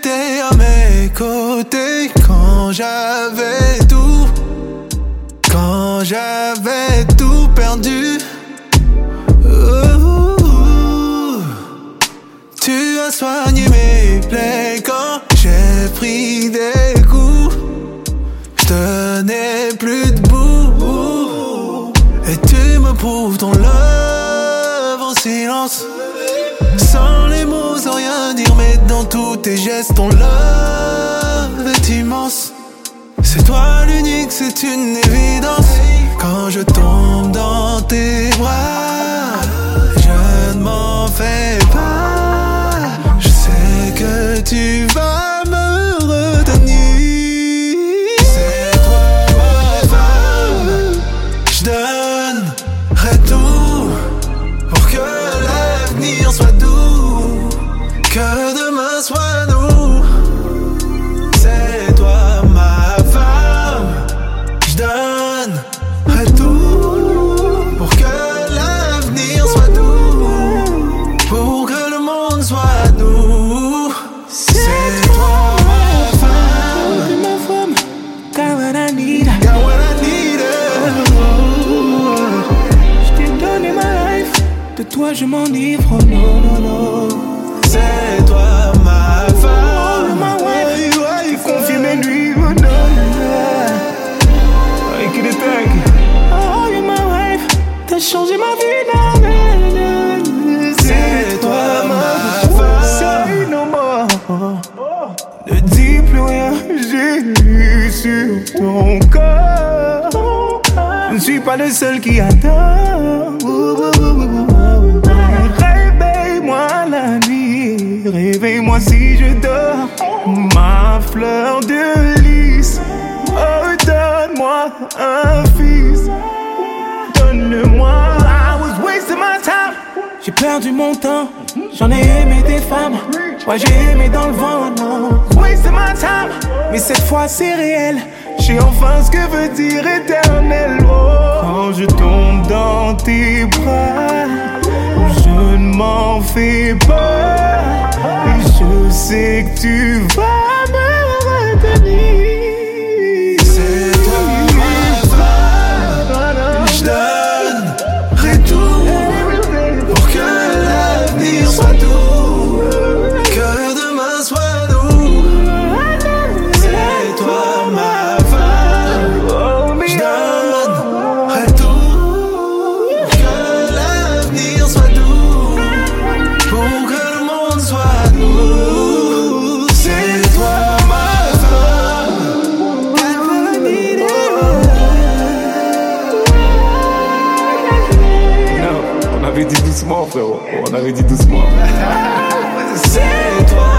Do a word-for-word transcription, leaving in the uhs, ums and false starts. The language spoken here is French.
étais à mes côtés quand j'avais tout, quand j'avais tout perdu. Ouh, tu as soigné mes plaies quand j'ai pris des coups. Je tenais plus debout et tu me prouves ton love en silence. Sans les mots, sans rien dire, mais dans tous tes gestes, ton love est immense. C'est toi l'unique, c'est une évidence. Quand je tombe dans tes bras, je ne m'en fais pas. Je sais que tu vas me retenir. C'est toi ma femme. Je donnerai tout pour que l'avenir soit doux, que demain soit nous. C'est toi ma femme. Je donnerai tout pour que l'avenir soit doux, pour que le monde soit nous. C'est toi ma femme. T'es ma femme. Got what I need. Got what I need. Je t'ai donné ma life. De toi je m'enivre. Oh non, non, non. C'est toi ma femme. Oh, ma wife. Tu confies mes nuits. Oh non, non. Avec les tags. Oh, you're my wife. T'as changé ma vie. Non, non, non. C'est toi ma femme. Say no more. Ne dis plus rien. J'ai lu sur ton corps. Je ne suis pas le seul qui attend. Réveille-moi la nuit. Réveille-moi si je dors. Ma fleur de lys. Oh, donne-moi un fils. Donne-le-moi. I was wasting my time. J'ai perdu mon temps. J'en ai aimé des femmes. Moi j'ai aimé dans le vent, non. Wasting my time. Mais cette fois c'est réel. J'ai enfin ce que veut dire éternel. Oh. Quand je tombe dans tes bras, je ne m'en fais pas. Et je sais que tu vas me retenir. C'est toi ma femme. Je donnerai tout pour que l'avenir soit doux, que demain soit nous. C'est toi ma femme. Je donnerai tout pour que l'avenir soit doux, pour que le monde soit nous. C'est toi ma femme. Non, on avait dit doucement, frérot. On avait dit doucement. C'est toi